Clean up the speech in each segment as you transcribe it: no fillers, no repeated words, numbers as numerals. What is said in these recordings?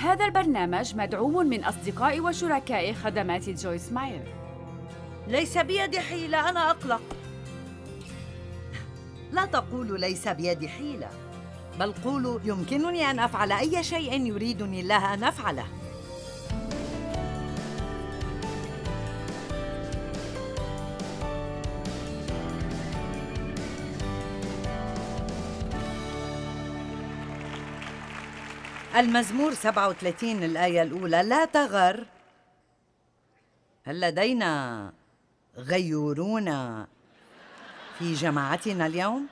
هذا البرنامج مدعوم من أصدقاء وشركاء خدمات جويس ماير. ليس بيدي حيلة، أنا أقلق. لا تقولوا ليس بيدي حيلة، بل قولوا يمكنني أن أفعل أي شيء يريدني الله أن أفعله. المزمور 37 الآية الأولى: لا تغر. هل لدينا غيورون في جماعتنا اليوم؟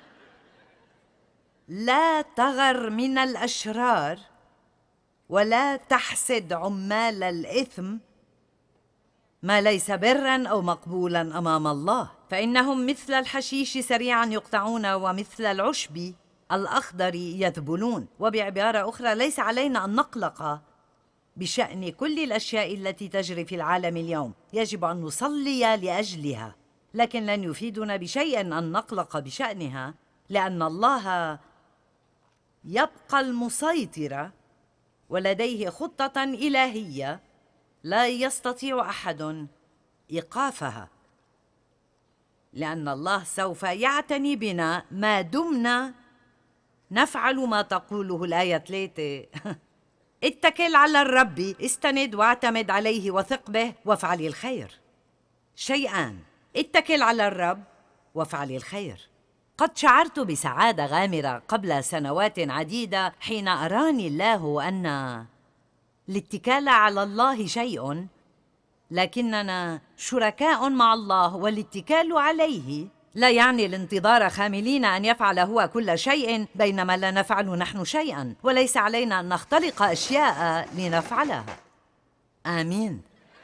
لا تغر من الأشرار، ولا تحسد عمال الإثم ما ليس برا أو مقبولا أمام الله، فإنهم مثل الحشيش سريعا يقطعون، ومثل العشب الأخضر يذبلون. وبعبارة أخرى، ليس علينا أن نقلق بشأن كل الأشياء التي تجري في العالم اليوم، يجب أن نصلي لأجلها، لكن لن يفيدنا بشيء أن نقلق بشأنها، لأن الله يبقى المسيطر، ولديه خطة إلهية لا يستطيع أحد إيقافها، لأن الله سوف يعتني بنا ما دمنا نفعل ما تقوله الآية 3. اتكل على الرب، استند واعتمد عليه وثق به وافعل الخير. شيئان: اتكل على الرب وافعل الخير. قد شعرت بسعادة غامرة قبل سنوات عديدة حين أراني الله أن الاتكال على الله شيء، لكننا شركاء مع الله، والاتكال عليه لا يعني الانتظار خاملين أن يفعل هو كل شيء بينما لا نفعل نحن شيئا، وليس علينا أن نختلق أشياء لنفعلها. آمين.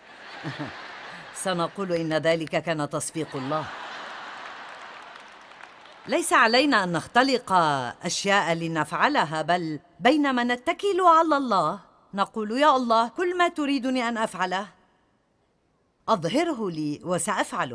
سنقول إن ذلك كان تصفيق الله. ليس علينا أن نختلق أشياء لنفعلها، بل بينما نتكل على الله نقول: يا الله، كل ما تريدني أن أفعله أظهره لي وسأفعله.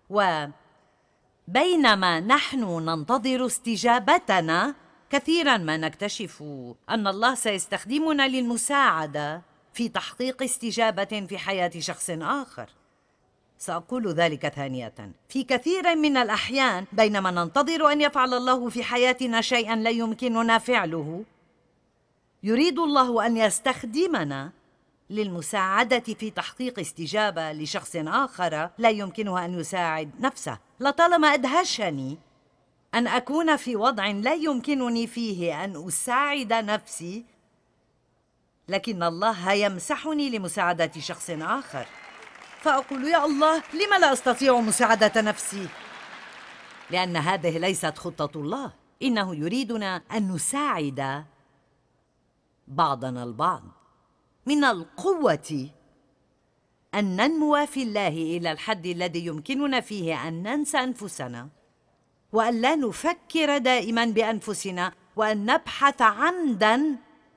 وبينما نحن ننتظر استجابتنا، كثيرا ما نكتشف أن الله سيستخدمنا للمساعدة في تحقيق استجابة في حياة شخص آخر. سأقول ذلك ثانية. في كثير من الأحيان بينما ننتظر أن يفعل الله في حياتنا شيئا لا يمكننا فعله، يريد الله أن يستخدمنا للمساعدة في تحقيق استجابة لشخص آخر لا يمكنه أن يساعد نفسه. لطالما أدهشني أن أكون في وضع لا يمكنني فيه أن أساعد نفسي، لكن الله يمسحني لمساعدة شخص آخر، فأقول: يا الله، لم لا أستطيع مساعدة نفسي؟ لأن هذه ليست خطة الله. إنه يريدنا أن نساعد بعضنا البعض. من القوة أن ننمو في الله إلى الحد الذي يمكننا فيه أن ننسى أنفسنا، وأن لا نفكر دائما بأنفسنا، وأن نبحث عمدا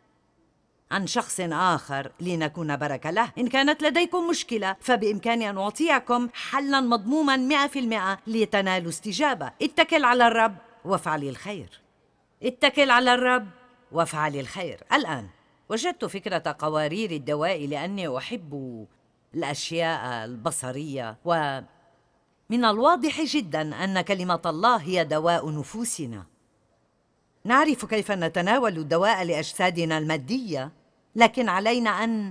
عن شخص آخر لنكون بركة له. إن كانت لديكم مشكلة فبإمكاني أن أعطيكم حلا مضموما 100% لتنالوا استجابة. اتكل على الرب وافعل الخير. اتكل على الرب وافعل الخير. الآن وجدت فكرة قوارير الدواء لأني أحب الأشياء البصرية، ومن الواضح جدا أن كلمة الله هي دواء نفوسنا. نعرف كيف نتناول الدواء لأجسادنا المادية، لكن علينا أن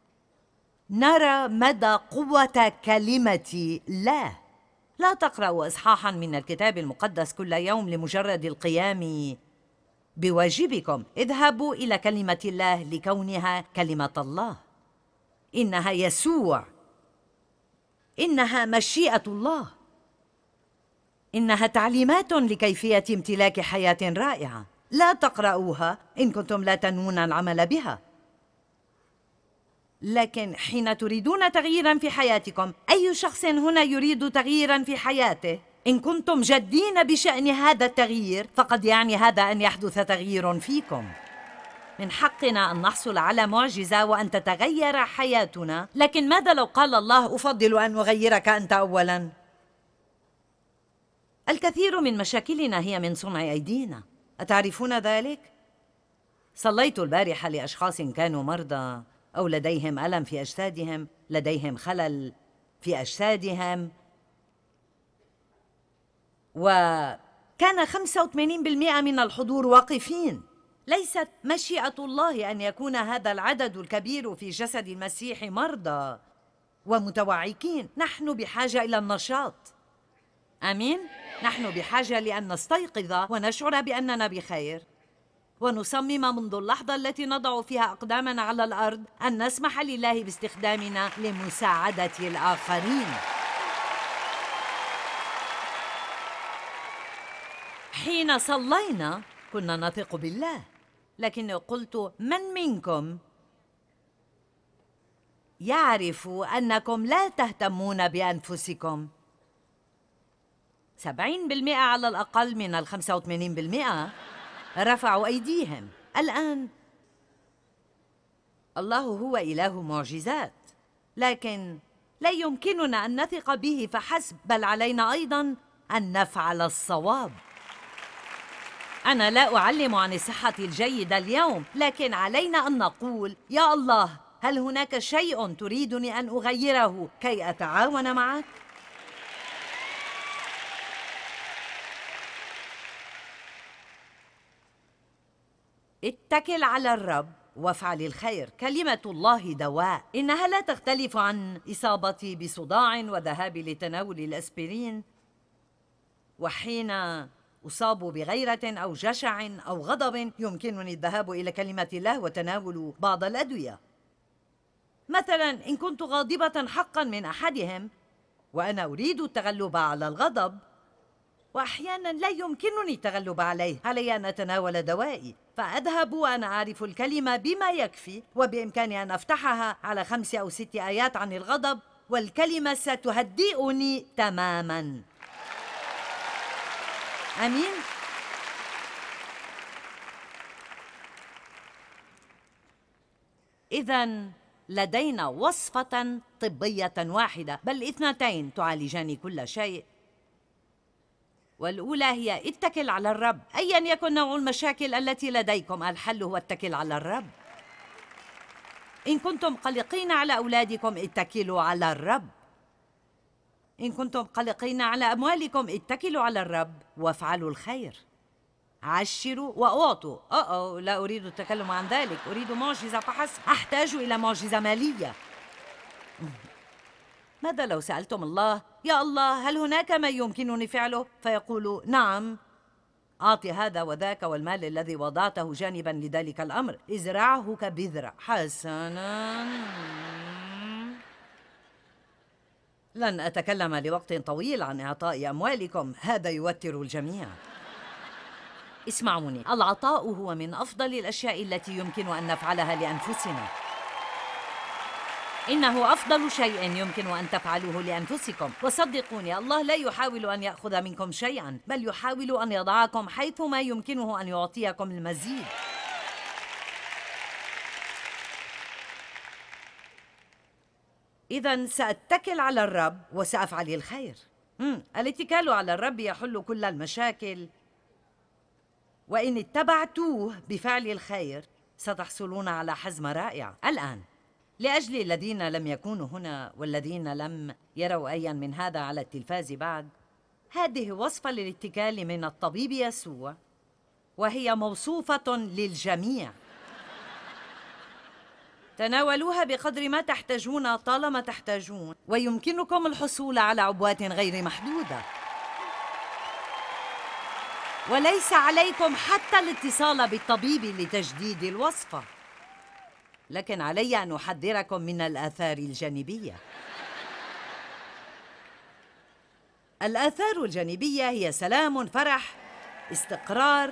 نرى مدى قوة كلمة الله. لا تقرأوا إصحاحا من الكتاب المقدس كل يوم لمجرد القيام بواجبكم. اذهبوا إلى كلمة الله لكونها كلمة الله. إنها يسوع، إنها مشيئة الله، إنها تعليمات لكيفية امتلاك حياة رائعة. لا تقرأوها إن كنتم لا تنوون العمل بها. لكن حين تريدون تغييرا في حياتكم، أي شخص هنا يريد تغييرا في حياته، إن كنتم جادين بشأن هذا التغيير فقد يعني هذا أن يحدث تغيير فيكم. من حقنا أن نحصل على معجزة وأن تتغير حياتنا، لكن ماذا لو قال الله: أفضل أن أغيرك أنت أولا؟ الكثير من مشاكلنا هي من صنع أيدينا. أتعرفون ذلك؟ صليت البارحة لأشخاص كانوا مرضى أو لديهم ألم في أجسادهم، لديهم خلل في أجسادهم، وكان 85% من الحضور واقفين. ليست مشيئة الله أن يكون هذا العدد الكبير في جسد المسيح مرضى ومتوعكين. نحن بحاجة إلى النشاط. آمين؟ نحن بحاجة لأن نستيقظ ونشعر بأننا بخير، ونصمم منذ اللحظة التي نضع فيها أقدامنا على الأرض أن نسمح لله باستخدامنا لمساعدة الآخرين. حين صلينا كنا نثق بالله، لكني قلت: من منكم يعرف أنكم لا تهتمون بأنفسكم؟ 70% على الأقل من 85% رفعوا أيديهم. الآن الله هو إله معجزات، لكن لا يمكننا أن نثق به فحسب، بل علينا أيضاً أن نفعل الصواب. أنا لا أعلم عن الصحة الجيدة اليوم، لكن علينا أن نقول: يا الله، هل هناك شيء تريدني أن أغيره كي أتعاون معك؟ اتكل على الرب وافعل الخير. كلمة الله دواء. إنها لا تختلف عن إصابتي بصداع وذهابي لتناول الأسبرين. وحين أصاب بغيرة أو جشع أو غضب يمكنني الذهاب إلى كلمة الله وتناول بعض الأدوية. مثلا إن كنت غاضبة حقا من أحدهم وأنا أريد التغلب على الغضب، وأحيانا لا يمكنني التغلب عليه، علي أن أتناول دوائي، فأذهب وأنا أعرف الكلمة بما يكفي، وبإمكاني أن أفتحها على 5 أو 6 آيات عن الغضب، والكلمة ستهدئني تماما. آمين؟ إذن لدينا وصفة طبية واحدة، بل 2 تعالجان كل شيء. والأولى هي: اتكل على الرب. أيا يكن نوع المشاكل التي لديكم، الحل هو التكل على الرب. إن كنتم قلقين على أولادكم، اتكلوا على الرب. إن كنتم قلقين على أموالكم، اتكلوا على الرب وافعلوا الخير. عشروا وأعطوا. لا أريد التكلم عن ذلك، أريد معجزة فحسب. أحتاج إلى معجزة مالية. ماذا لو سألتم الله: يا الله، هل هناك ما يمكنني فعله؟ فيقول: نعم، أعطي هذا وذاك والمال الذي وضعته جانبا لذلك الأمر، ازرعه كبذرة. حسنا، لن أتكلم لوقت طويل عن إعطاء أموالكم، هذا يوتر الجميع. اسمعوني، العطاء هو من أفضل الأشياء التي يمكن أن نفعلها لأنفسنا. إنه أفضل شيء يمكن أن تفعلوه لأنفسكم. وصدقوني، الله لا يحاول أن يأخذ منكم شيئا، بل يحاول أن يضعكم حيث ما يمكنه أن يعطيكم المزيد. إذن سأتكل على الرب وسأفعل الخير. الاتكال على الرب يحل كل المشاكل، وإن اتبعتوه بفعل الخير ستحصلون على حزمة رائعة. الآن لأجل الذين لم يكونوا هنا والذين لم يروا أيا من هذا على التلفاز بعد، هذه وصفة للاتكال من الطبيب يسوع، وهي موصوفة للجميع. تناولوها بقدر ما تحتاجون طالما تحتاجون، ويمكنكم الحصول على عبوات غير محدودة. وليس عليكم حتى الاتصال بالطبيب لتجديد الوصفة، لكن علي أن أحذركم من الآثار الجانبية. الآثار الجانبية هي سلام، فرح، استقرار،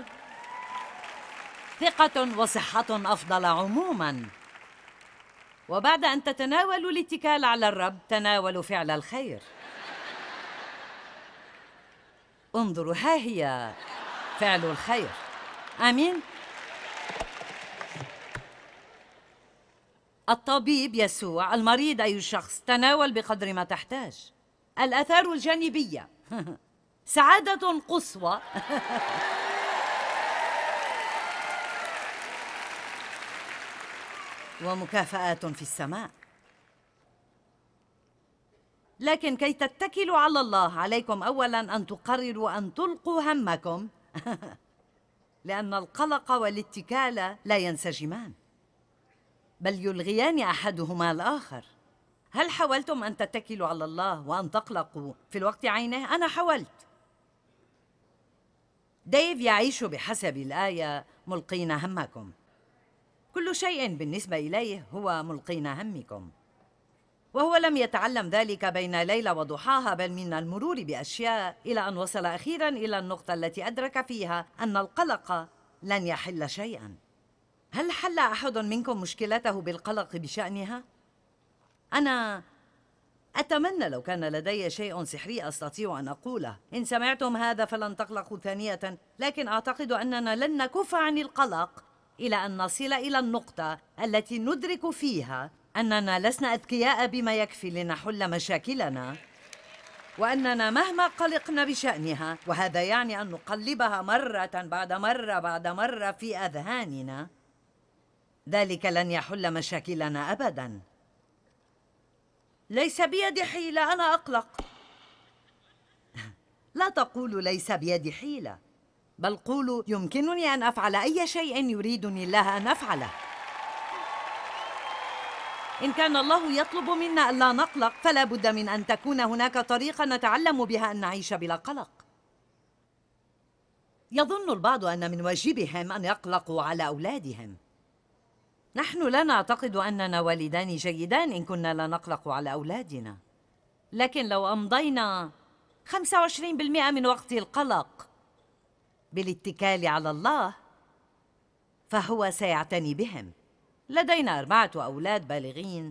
ثقة، وصحة أفضل عموماً. وبعد أن تتناولوا الاتكال على الرب، تناولوا فعل الخير. انظروا، ها هي فعل الخير. آمين. الطبيب يسوع، المريض أي شخص، تناول بقدر ما تحتاج. الآثار الجانبية سعادة قصوى ومكافآت في السماء. لكن كي تتكلوا على الله، عليكم أولاً أن تقرروا أن تلقوا همكم لأن القلق والاتكال لا ينسجمان، بل يلغيان أحدهما الآخر. هل حاولتم أن تتكلوا على الله وأن تقلقوا في الوقت عينه؟ أنا حاولت. ديف يعيش بحسب الآية ملقين همكم. كل شيء بالنسبة إليه هو ملقين همكم، وهو لم يتعلم ذلك بين ليلة وضحاها، بل من المرور بأشياء، إلى أن وصل أخيراً إلى النقطة التي أدرك فيها أن القلق لن يحل شيئاً. هل حل أحد منكم مشكلته بالقلق بشأنها؟ أنا أتمنى لو كان لدي شيء سحري أستطيع أن أقوله. إن سمعتم هذا فلن تقلقوا ثانية، لكن أعتقد أننا لن نكف عن القلق إلى أن نصل إلى النقطة التي ندرك فيها أننا لسنا أذكياء بما يكفي لنحل مشاكلنا، وأننا مهما قلقنا بشأنها، وهذا يعني أن نقلبها مرة بعد مرة بعد مرة في أذهاننا، ذلك لن يحل مشاكلنا أبداً. ليس بيدي حيلة، أنا أقلق. لا تقولوا ليس بيدي حيلة، بل قولوا يمكنني أن أفعل أي شيء يريدني الله أن أفعله. إن كان الله يطلب منا ألا نقلق، فلا بد من أن تكون هناك طريقة نتعلم بها أن نعيش بلا قلق. يظن البعض أن من واجبهم أن يقلقوا على أولادهم. نحن لا نعتقد أننا والدان جيدان إن كنا لا نقلق على أولادنا، لكن لو أمضينا 25% من وقت القلق بالاتكال على الله فهو سيعتني بهم. لدينا 4 أولاد بالغين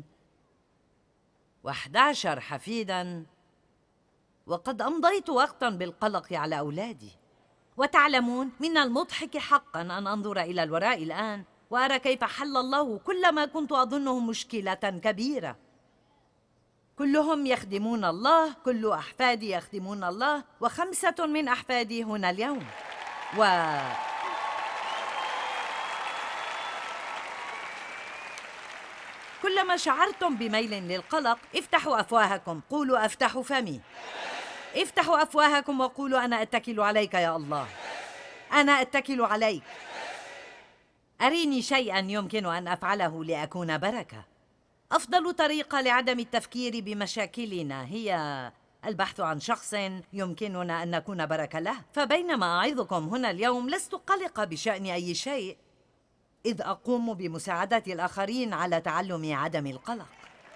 و11 حفيداً، وقد أمضيت وقتاً بالقلق على أولادي. وتعلمون، من المضحك حقاً أن أنظر إلى الوراء الآن وأرى كيف حل الله كل ما كنت أظنه مشكلة كبيرة. كلهم يخدمون الله، كل أحفادي يخدمون الله، و5 من أحفادي هنا اليوم. كلما شعرتم بميل للقلق افتحوا أفواهكم، قولوا أفتح فمي. افتحوا أفواهكم وقولوا أنا أتكل عليك يا الله، أنا أتكل عليك. أريني شيئاً يمكن أن أفعله لأكون بركة. أفضل طريقة لعدم التفكير بمشاكلنا هي البحث عن شخص يمكننا أن نكون بركة له. فبينما أعظكم هنا اليوم لست قلقة بشأن أي شيء، إذ أقوم بمساعدة الآخرين على تعلم عدم القلق،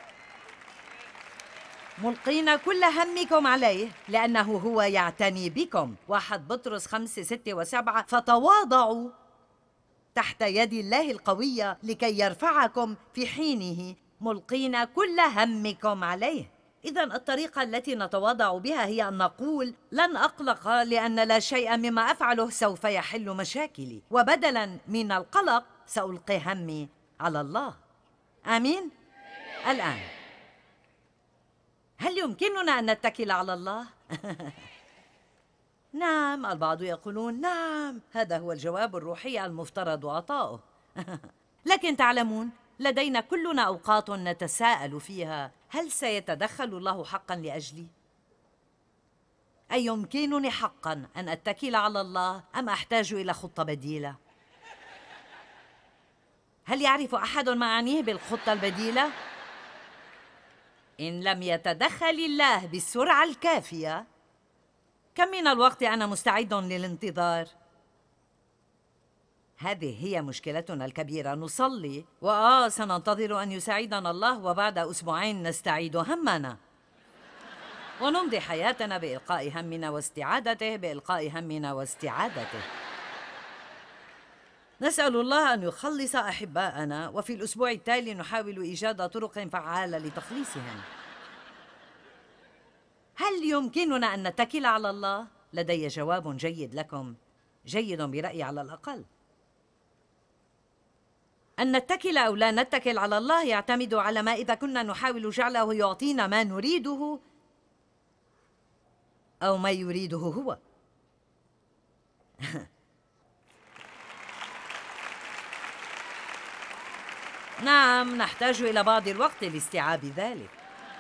ملقين كل همكم عليه لأنه هو يعتني بكم. 1 بطرس 5 6 و7 فتواضعوا تحت يد الله القوية لكي يرفعكم في حينه، ملقين كل همكم عليه. إذن الطريقة التي نتواضع بها هي أن نقول لن أقلق لأن لا شيء مما أفعله سوف يحل مشاكلي، وبدلاً من القلق سألقي همي على الله. آمين؟ الآن هل يمكننا أن نتكل على الله؟ نعم، البعض يقولون نعم، هذا هو الجواب الروحي المفترض عطاؤه. لكن تعلمون، لدينا كلنا أوقات نتساءل فيها هل سيتدخل الله حقا لأجلي؟ أي يمكنني حقا أن أتكل على الله أم أحتاج إلى خطة بديلة؟ هل يعرف أحد ما أعنيه بالخطة البديلة؟ إن لم يتدخل الله بالسرعة الكافية، كم من الوقت أنا مستعد للانتظار؟ هذه هي مشكلتنا الكبيرة. نصلي سننتظر أن يساعدنا الله، وبعد 2 أسبوع نستعيد همنا ونمضي حياتنا بإلقاء همنا واستعادته، بإلقاء همنا واستعادته. نسأل الله أن يخلص أحباءنا، وفي الأسبوع التالي نحاول إيجاد طرق فعالة لتخليصهم. هل يمكننا أن نتكل على الله؟ لدي جواب جيد لكم، جيد برأيي على الأقل. أن نتكل أو لا نتكل على الله يعتمد على ما إذا كنا نحاول جعله يعطينا ما نريده أو ما يريده هو. نعم، نحتاج إلى بعض الوقت لاستيعاب ذلك.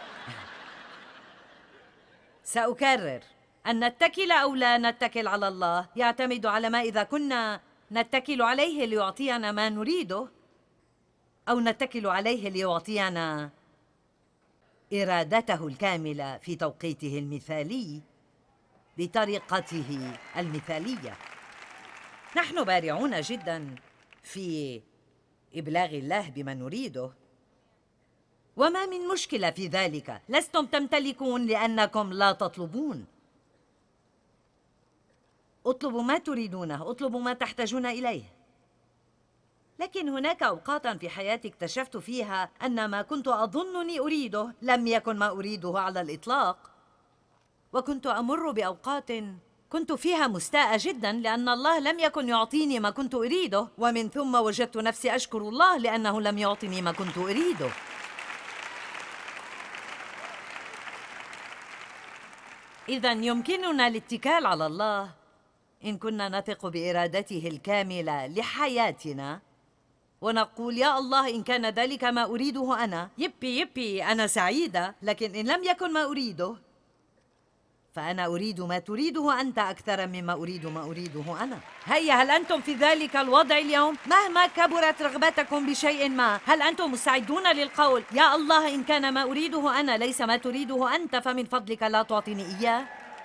سأكرر، أن نتكل أو لا نتكل على الله يعتمد على ما إذا كنا نتكل عليه ليعطينا ما نريده، أو نتكل عليه ليعطينا إرادته الكاملة في توقيته المثالي بطريقته المثالية. نحن بارعون جدا في إبلاغ الله بما نريده، وما من مشكلة في ذلك. لستم تمتلكون لأنكم لا تطلبون. اطلبوا ما تريدونه، اطلبوا ما تحتاجون إليه. لكن هناك أوقاتاً في حياتي اكتشفت فيها أن ما كنت أظنني أريده لم يكن ما أريده على الإطلاق، وكنت أمر بأوقات كنت فيها مستاءة جداً لأن الله لم يكن يعطيني ما كنت أريده، ومن ثم وجدت نفسي أشكر الله لأنه لم يعطني ما كنت أريده. إذن يمكننا الاتكال على الله إن كنا نثق بإرادته الكاملة لحياتنا ونقول: يا الله، إن كان ذلك ما أريده أنا، يبي أنا سعيدة، لكن إن لم يكن ما أريده فأنا أريد ما تريده أنت أكثر مما أريد ما أريده أنا. هيا، هل أنتم في ذلك الوضع اليوم؟ مهما كبرت رغبتكم بشيء ما، هل أنتم مستعدون للقول: يا الله، إن كان ما أريده أنا ليس ما تريده أنت، فمن فضلك لا تعطيني إياه؟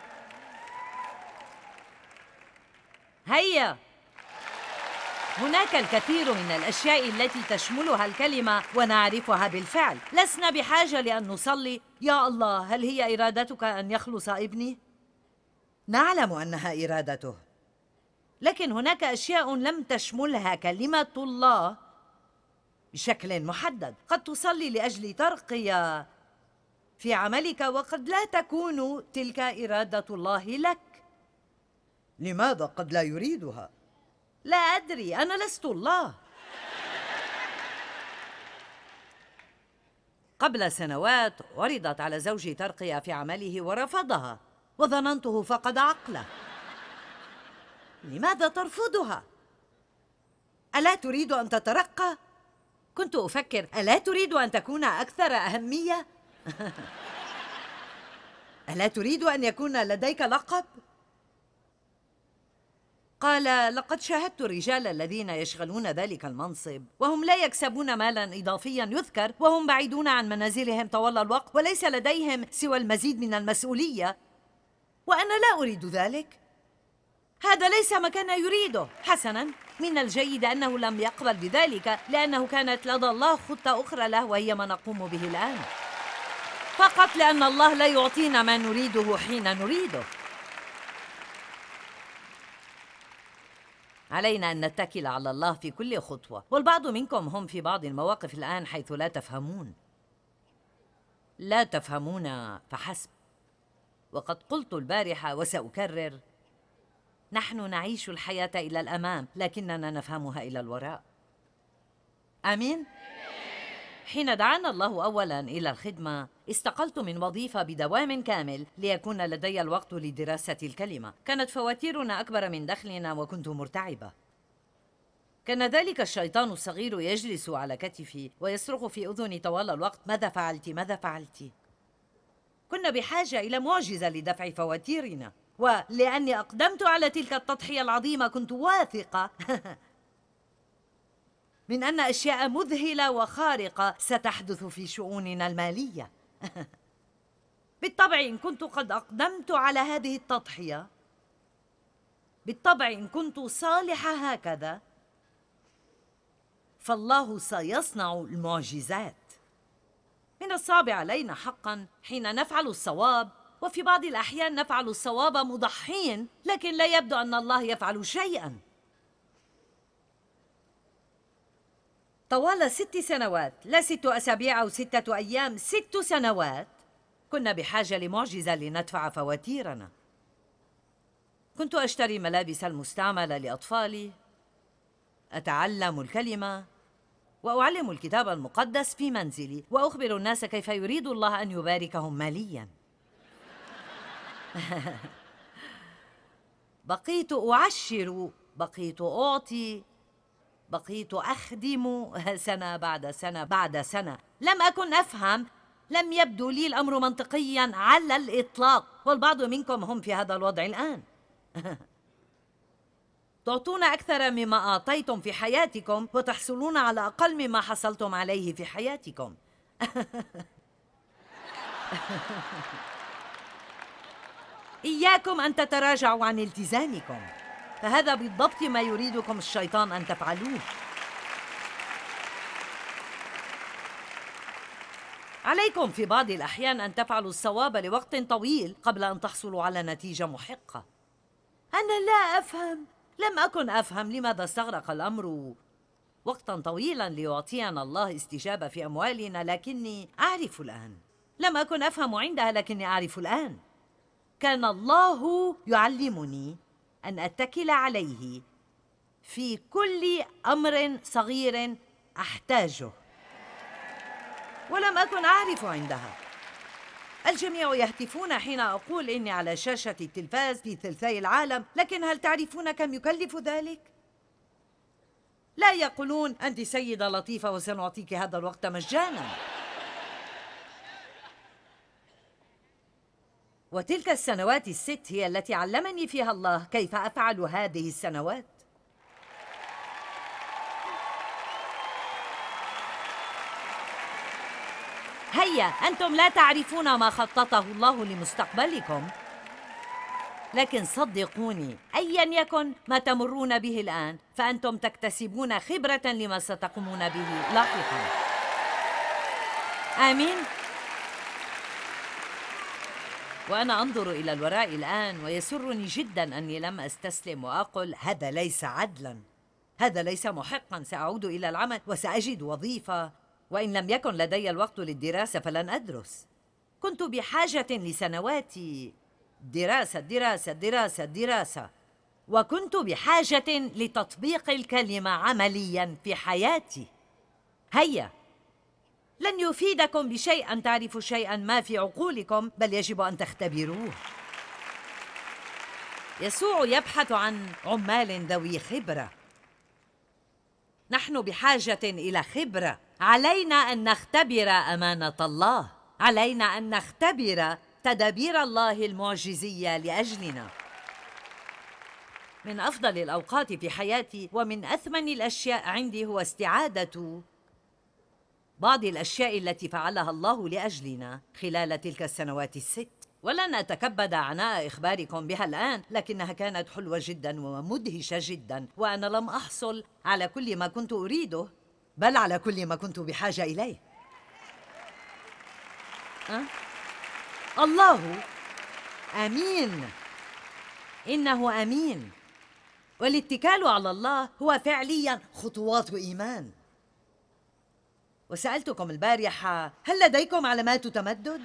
هيا. هناك الكثير من الأشياء التي تشملها الكلمة ونعرفها بالفعل. لسنا بحاجة لأن نصلي: يا الله، هل هي إرادتك أن يخلص ابني؟ نعلم أنها إرادته، لكن هناك أشياء لم تشملها كلمة الله بشكل محدد. قد تصلي لأجل ترقية في عملك وقد لا تكون تلك إرادة الله لك. لماذا قد لا يريدها؟ لا أدري، أنا لست الله. قبل سنوات عرضت على زوجي ترقية في عمله ورفضها، وظننته فقد عقله. لماذا ترفضها؟ ألا تريد أن تترقى؟ كنت أفكر: ألا تريد أن تكون أكثر أهمية؟ ألا تريد أن يكون لديك لقب؟ قال: لقد شاهدت الرجال الذين يشغلون ذلك المنصب وهم لا يكسبون مالا إضافيا يذكر، وهم بعيدون عن منازلهم طوال الوقت وليس لديهم سوى المزيد من المسؤولية، وأنا لا أريد ذلك. هذا ليس ما كان يريده. حسنا، من الجيد أنه لم يقبل بذلك لأنه كانت لدى الله خطة أخرى له، وهي ما نقوم به الآن، فقط لأن الله لا يعطينا ما نريده حين نريده. علينا أن نتكل على الله في كل خطوة، والبعض منكم هم في بعض المواقف الآن حيث لا تفهمون. لا تفهمون فحسب. وقد قلت البارحة وسأكرر: نحن نعيش الحياة إلى الأمام، لكننا نفهمها إلى الوراء. آمين؟ حين دعانا الله أولاً إلى الخدمة، استقلت من وظيفة بدوام كامل ليكون لدي الوقت لدراسة الكلمة. كانت فواتيرنا أكبر من دخلنا وكنت مرتعبة. كان ذلك الشيطان الصغير يجلس على كتفي ويصرخ في أذني طوال الوقت: ماذا فعلت؟ ماذا فعلت؟ كنا بحاجة إلى معجزة لدفع فواتيرنا، ولأني أقدمت على تلك التضحية العظيمة كنت واثقة من أن أشياء مذهلة وخارقة ستحدث في شؤوننا المالية. بالطبع إن كنت قد أقدمت على هذه التضحية، بالطبع إن كنت صالحة هكذا، فالله سيصنع المعجزات. من الصعب علينا حقا حين نفعل الصواب، وفي بعض الأحيان نفعل الصواب مضحين، لكن لا يبدو أن الله يفعل شيئا. طوال 6 سنوات، لا 6 أسابيع أو 6 أيام، 6 سنوات، كنا بحاجة لمعجزة لندفع فواتيرنا. كنت أشتري ملابس المستعملة لأطفالي، أتعلم الكلمة، وأعلم الكتاب المقدس في منزلي، وأخبر الناس كيف يريد الله أن يباركهم مالياً. بقيت أعشر، بقيت أعطي، بقيت أخدم سنة بعد سنة بعد سنة. لم أكن أفهم، لم يبدو لي الأمر منطقياً على الإطلاق، والبعض منكم هم في هذا الوضع الآن. تعطون أكثر مما أعطيتم في حياتكم وتحصلون على أقل مما حصلتم عليه في حياتكم. إياكم أن تتراجعوا عن التزامكم، فهذا بالضبط ما يريدكم الشيطان أن تفعلوه. عليكم في بعض الأحيان أن تفعلوا الصواب لوقت طويل قبل أن تحصلوا على نتيجة محقة. أنا لا أفهم، لم أكن أفهم لماذا استغرق الأمر وقتاً طويلاً ليعطينا الله استجابة في أموالنا، لكني أعرف الآن. لم أكن أفهم عندها، لكني أعرف الآن. كان الله يعلمني أن أتكل عليه في كل أمر صغير أحتاجه، ولم أكن أعرف عندها. الجميع يهتفون حين أقول إني على شاشة التلفاز في ثلثي العالم، لكن هل تعرفون كم يكلف ذلك؟ لا يقولون أنت سيدة لطيفة وسنعطيك هذا الوقت مجانا. وتلك السنوات ال6 هي التي علمني فيها الله كيف أفعل هذه السنوات. هيا، أنتم لا تعرفون ما خططه الله لمستقبلكم، لكن صدقوني أيا يكن ما تمرون به الآن فأنتم تكتسبون خبرة لما ستقومون به لاحقا. آمين. وأنا أنظر إلى الوراء الآن ويسرني جدا أني لم أستسلم وأقل هذا ليس عدلا، هذا ليس محقا، سأعود إلى العمل وسأجد وظيفة، وإن لم يكن لدي الوقت للدراسة فلن أدرس. كنت بحاجة لسنوات دراسة دراسة دراسة دراسة، وكنت بحاجة لتطبيق الكلمة عمليا في حياتي. هيا، لن يفيدكم بشيء أن تعرفوا شيئا ما في عقولكم، بل يجب أن تختبروه. يسوع يبحث عن عمال ذوي خبرة. نحن بحاجة إلى خبرة. علينا أن نختبر أمانة الله، علينا أن نختبر تدابير الله المعجزية لأجلنا. من أفضل الأوقات في حياتي ومن أثمن الأشياء عندي هو استعادة بعض الأشياء التي فعلها الله لأجلنا خلال تلك السنوات ال6. ولن أتكبد عناء إخباركم بها الآن، لكنها كانت حلوة جدا ومدهشة جدا، وأنا لم أحصل على كل ما كنت أريده، بل على كل ما كنت بحاجة إليه. الله أمين، إنه أمين. والاتكال على الله هو فعليا خطوات إيمان. وسألتكم البارحة هل لديكم علامات تمدد؟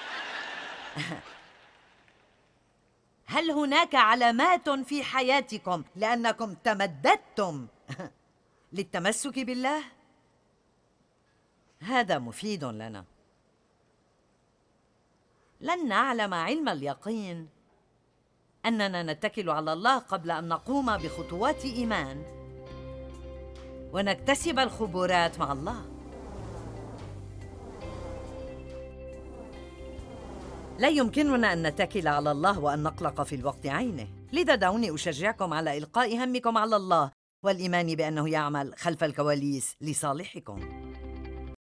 هل هناك علامات في حياتكم لأنكم تمددتم للتمسك بالله؟ هذا مفيد لنا. لن نعلم علم اليقين أننا نتكل على الله قبل أن نقوم بخطوات إيمان ونكتسب الخبرات مع الله. لا يمكننا أن نتكل على الله وأن نقلق في الوقت عينه، لذا دعوني أشجعكم على إلقاء همكم على الله والإيمان بأنه يعمل خلف الكواليس لصالحكم.